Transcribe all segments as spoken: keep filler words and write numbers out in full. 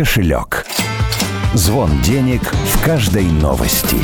кошелек. Звон денег в каждой новости.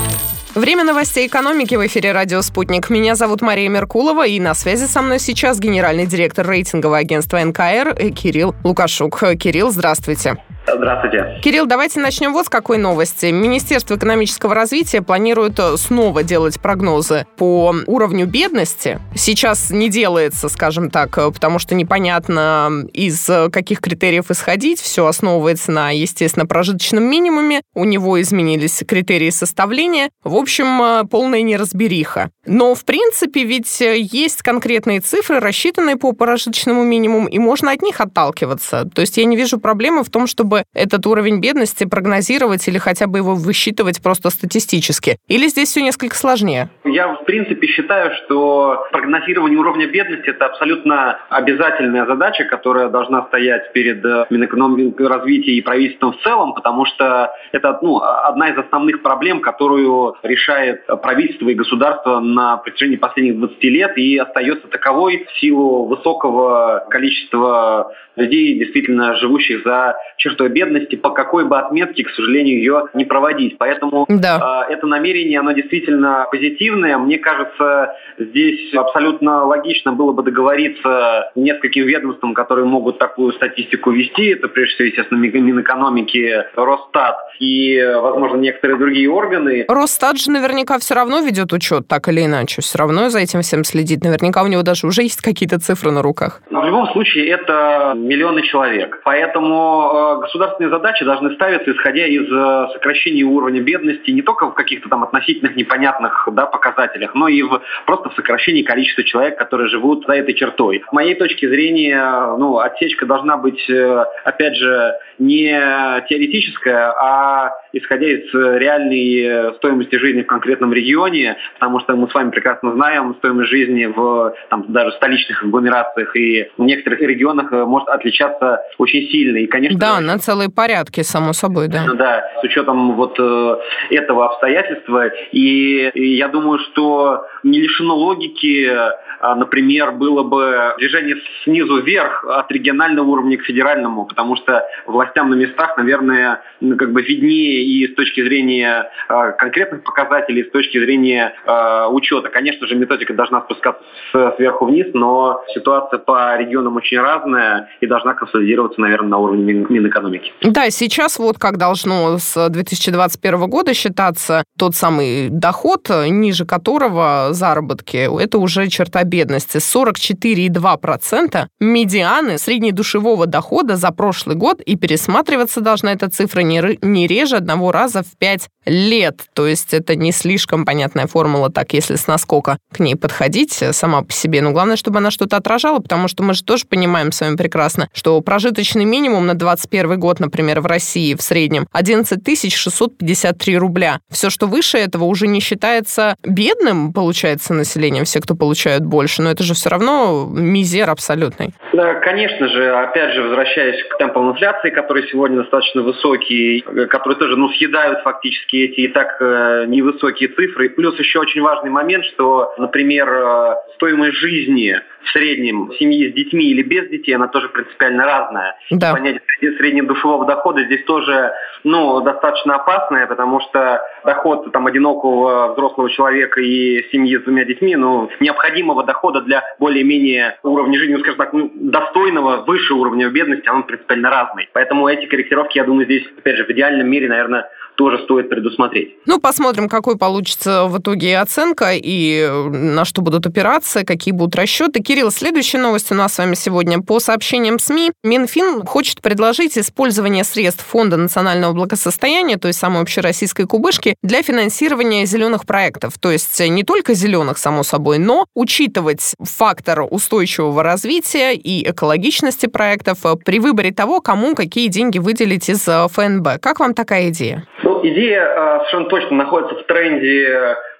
Время новостей экономики в эфире «Радио Спутник». Меня зовут Мария Меркулова, и на связи со мной сейчас генеральный директор рейтингового агентства эн ка эр Кирилл Лукашук. Кирилл, здравствуйте. Здравствуйте. Кирилл, давайте начнем вот с какой новости. Министерство экономического развития планирует снова делать прогнозы по уровню бедности. Сейчас не делается, скажем так, потому что непонятно, из каких критериев исходить. Все основывается на, естественно, прожиточном минимуме. У него изменились критерии составления. В общем, полная неразбериха. Но, в принципе, ведь есть конкретные цифры, рассчитанные по прожиточному минимуму, и можно от них отталкиваться. То есть я не вижу проблемы в том, чтобы этот уровень бедности прогнозировать или хотя бы его высчитывать просто статистически. Или здесь все несколько сложнее? Я, в принципе, считаю, что прогнозирование уровня бедности – это абсолютно обязательная задача, которая должна стоять перед Минэкономики развития и правительством в целом, потому что это ну, одна из основных проблем, которую решает правительство и государство на протяжении последних двадцати лет и остается таковой в силу высокого количества людей, действительно живущих за чертой бедности, по какой бы отметке, к сожалению, ее не проводить. Поэтому да. э, это намерение, оно действительно позитивное. Мне кажется, здесь абсолютно логично было бы договориться нескольким ведомствам, которые могут такую статистику вести. Это, прежде всего, естественно, Минэкономики, Росстат и, возможно, некоторые другие органы. Росстат же наверняка все равно ведет учет, так или иначе. Все равно за этим всем следит. Наверняка у него даже уже есть какие-то цифры на руках. В любом случае, это миллионы человек. Поэтому э, государственные задачи должны ставиться, исходя из э, сокращения уровня бедности не только в каких-то там относительных непонятных да, показателях, но и в, просто в сокращении количества человек, которые живут за этой чертой. С моей точки зрения, ну, отсечка должна быть, э, опять же, не теоретическая, а исходя из реальной стоимости жизни в конкретном регионе, потому что мы с вами прекрасно знаем, стоимость жизни в там, даже столичных агломерациях и в некоторых регионах может отличаться очень сильно. И, конечно, да, на целые порядки, само собой, да. Да, с учетом вот э, этого обстоятельства. И, и я думаю, что не лишено логики, э, например, было бы движение снизу вверх от регионального уровня к федеральному, потому что властям на местах, наверное, ну, как бы виднее и с точки зрения э, конкретных показателей, и с точки зрения э, учета. Конечно же, методика должна спускаться с, сверху вниз, но ситуация по регионам очень разная и должна консолидироваться, наверное, на уровне Минэкономики. Да, сейчас вот как должно с две тысячи двадцать первого года считаться тот самый доход, ниже которого заработки, это уже черта бедности. сорок четыре целых два десятых процента медианы среднедушевого дохода за прошлый год, и пересматриваться должна эта цифра не, не реже одного раза в пять лет. То есть это не слишком понятная формула, так если с наскока к ней подходить сама по себе. Но главное, чтобы она что-то отражала, потому что мы же тоже понимаем с вами прекрасно, что прожиточный минимум на двадцать первый год, например, в России в среднем одиннадцать тысяч шестьсот пятьдесят три рубля. Все, что выше этого, уже не считается бедным, получается, населением, все, кто получают больше, но это же все равно мизер абсолютный. Да, конечно же, опять же, возвращаясь к темпам инфляции, которые сегодня достаточно высокие, которые тоже ну, съедают фактически эти и так э, невысокие цифры. Плюс еще очень важный момент, что, например, э, стоимость жизни в среднем семьи с детьми или без детей, она тоже принципиально разная. Да. Понятие среднедушевого дохода здесь тоже ну, достаточно опасное, потому что доход там, одинокого взрослого человека и семьи с двумя детьми, ну, необходимого дохода для более-менее уровня жизни, ну, скажем так, ну, достойного, выше уровня бедности, он принципиально разный. Поэтому эти корректировки, я думаю, здесь, опять же, в идеальном мире, наверное, тоже стоит предусмотреть. Ну, посмотрим, какой получится в итоге оценка и на что будут опираться, какие будут расчеты. Кирилл, следующая новость у нас с вами сегодня. По сообщениям СМИ, Минфин хочет предложить использование средств Фонда национального благосостояния, той самой общероссийской кубышки, для финансирования зеленых проектов. То есть не только зеленых, само собой, но учитывать фактор устойчивого развития и экологичности проектов при выборе того, кому какие деньги выделить из ФНБ. Как вам такая идея? Ну, идея э, совершенно точно находится в тренде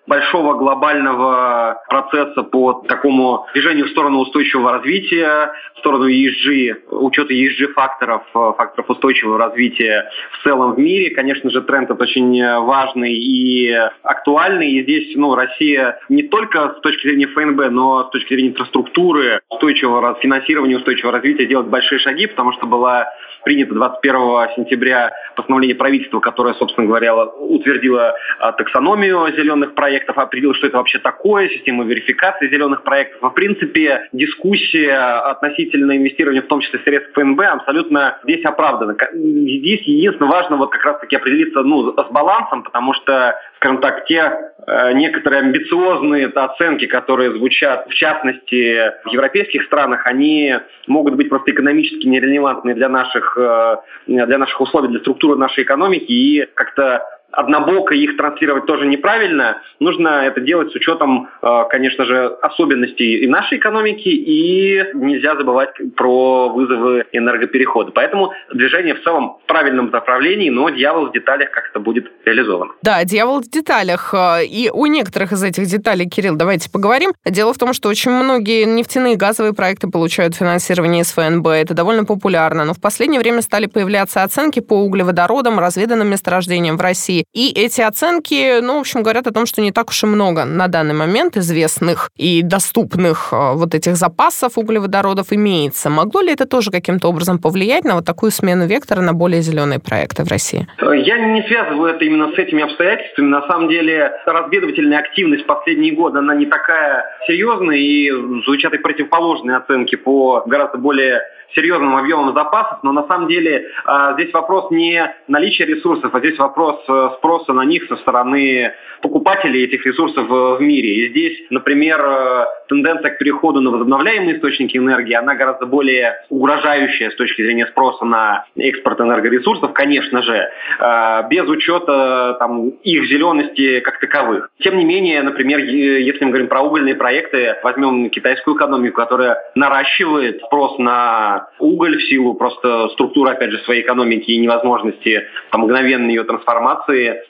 большого глобального процесса по такому движению в сторону устойчивого развития, в сторону и эс джи, учета и эс джи-факторов, факторов устойчивого развития в целом в мире. Конечно же, тренд этот очень важный и актуальный. И здесь ну, Россия не только с точки зрения эф эн бэ, но с точки зрения инфраструктуры, устойчивого финансирования, устойчивого развития делает большие шаги, потому что была принято двадцать первого сентября постановление правительства, которое, собственно говоря, утвердило таксономию зеленых проектов, определило, что это вообще такое, систему верификации зеленых проектов. А в принципе, дискуссия относительно инвестирования, в том числе средств эф эн бэ, абсолютно здесь оправдана. Здесь единственное важно вот как раз-таки определиться ну, с балансом, потому что, скажем так, те э, некоторые амбициозные оценки, которые звучат, в частности, в европейских странах, они могут быть просто экономически нерелевантны для наших, э, для наших условий, для структуры нашей экономики, и как-то однобоко их транслировать тоже неправильно. Нужно это делать с учетом, конечно же, особенностей и нашей экономики, и нельзя забывать про вызовы энергоперехода. Поэтому движение в целом в правильном направлении, но дьявол в деталях как это будет реализовано. Да, дьявол в деталях. И о некоторых из этих деталей, Кирилл, давайте поговорим. Дело в том, что очень многие нефтяные и газовые проекты получают финансирование из эф эн бэ. Это довольно популярно. Но в последнее время стали появляться оценки по углеводородам, разведанным месторождениям в России. И эти оценки, ну, в общем, говорят о том, что не так уж и много на данный момент известных и доступных вот этих запасов углеводородов имеется. Могло ли это тоже каким-то образом повлиять на вот такую смену вектора на более зеленые проекты в России? Я не связываю это именно с этими обстоятельствами. На самом деле, разведывательная активность в последние годы, она не такая серьезная, и звучат и противоположные оценки по гораздо более серьезным объемом запасов, но на самом деле а, здесь вопрос не наличия ресурсов, а здесь вопрос а, спроса на них со стороны покупателей этих ресурсов в, в мире. И здесь, например, а, тенденция к переходу на возобновляемые источники энергии, она гораздо более угрожающая с точки зрения спроса на экспорт энергоресурсов, конечно же, а, без учета там, их зелености как таковых. Тем не менее, например, если мы говорим про угольные проекты, возьмем китайскую экономику, которая наращивает спрос на уголь в силу просто структуры, опять же, своей экономики и невозможности там, мгновенной ее трансформации,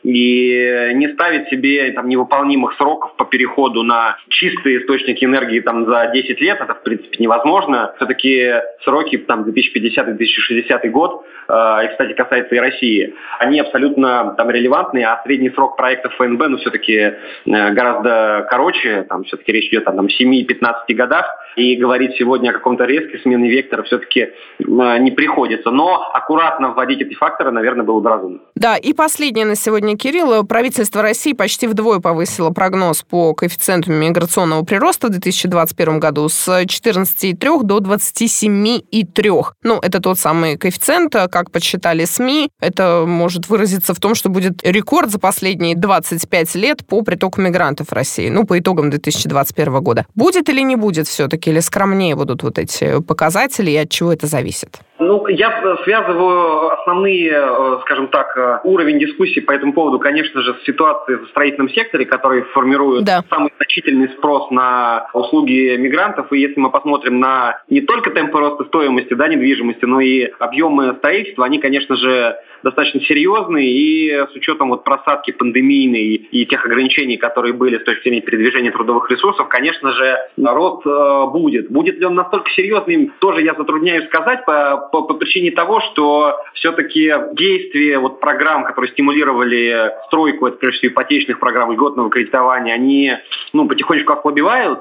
и не ставить себе там, невыполнимых сроков по переходу на чистые источники энергии там, за десять лет, это, в принципе, невозможно. Все-таки сроки там, две тысячи пятидесятый - две тысячи шестидесятый год, э, и, кстати, касается и России, они абсолютно там, релевантны, а средний срок проектов эф эн бэ ну, все-таки э, гораздо короче, там все-таки речь идет о там, семи-пятнадцати годах, и говорить сегодня о каком-то резкой смене вектора все-таки не приходится. Но аккуратно вводить эти факторы, наверное, было бы разумно. Да, и последнее на сегодня, Кирилл. Правительство России почти вдвое повысило прогноз по коэффициенту миграционного прироста в две тысячи двадцать первом году с четырнадцати целых трёх десятых до двадцати семи целых трёх десятых. Ну, это тот самый коэффициент, как подсчитали СМИ. Это может выразиться в том, что будет рекорд за последние двадцать пять лет по притоку мигрантов в России. Ну, по итогам две тысячи двадцать первого года. Будет или не будет все-таки? Или скромнее будут вот эти показатели? И от чего это зависит? Ну, я связываю основные, скажем так, уровень дискуссии по этому поводу, конечно же, с ситуацией в строительном секторе, который формирует да. самый значительный спрос на услуги мигрантов. И если мы посмотрим на не только темпы роста стоимости да, недвижимости, но и объемы строительства, они, конечно же, достаточно серьезные. И с учетом вот просадки пандемийной и тех ограничений, которые были с точки зрения передвижения трудовых ресурсов, конечно же, рост э, будет. Будет ли он настолько серьезным, тоже я затрудняюсь сказать по По, по причине того, что все-таки действия вот, программ, которые стимулировали стройку, это прежде всего ипотечных программ, льготного кредитования, они ну, потихонечку ослабевают,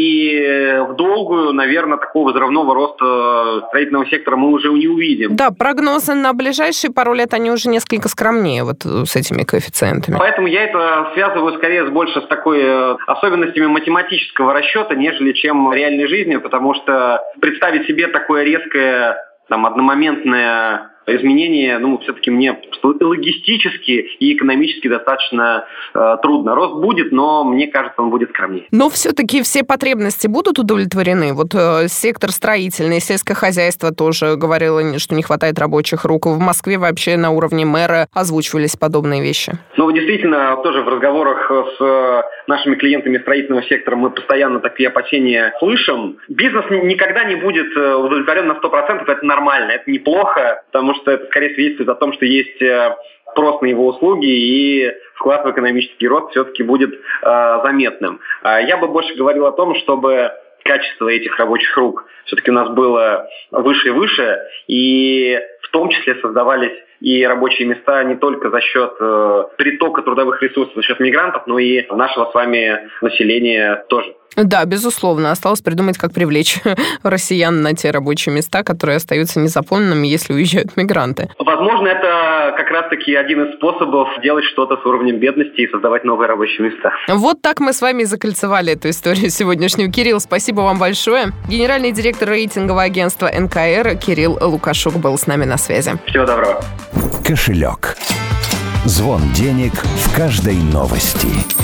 и в долгую, наверное, такого взрывного роста строительного сектора мы уже не увидим. Да, прогнозы на ближайшие пару лет, они уже несколько скромнее вот с этими коэффициентами. Поэтому я это связываю скорее больше с такой особенностями математического расчета, нежели чем реальной жизнью, потому что представить себе такое резкое там одномоментное изменение, ну, все-таки мне логистически и экономически достаточно э, трудно. Рост будет, но мне кажется, он будет скромнее. Но все-таки все потребности будут удовлетворены? Вот э, сектор строительный, сельское хозяйство тоже говорило, что не хватает рабочих рук. В Москве вообще на уровне мэра озвучивались подобные вещи. Ну, действительно, тоже в разговорах с нашими клиентами строительного сектора мы постоянно такие опасения слышим. Бизнес никогда не будет удовлетворен на сто процентов, это нормально, это неплохо, потому что это скорее свидетельствует о том, что есть спрос на его услуги, и вклад в экономический рост все-таки будет э, заметным. Э, я бы больше говорил о том, чтобы качество этих рабочих рук все-таки у нас было выше и выше, и в том числе создавались и рабочие места не только за счет э, притока трудовых ресурсов, за счет мигрантов, но и нашего с вами населения тоже. Да, безусловно. Осталось придумать, как привлечь россиян на те рабочие места, которые остаются незаполненными, если уезжают мигранты. Возможно, это как раз-таки один из способов делать что-то с уровнем бедности и создавать новые рабочие места. Вот так мы с вами и закольцевали эту историю сегодняшнюю. Кирилл, спасибо вам большое. Генеральный директор рейтингового агентства эн ка эр Кирилл Лукашук был с нами на связи. Всего доброго. Кошелек. Звон денег в каждой новости.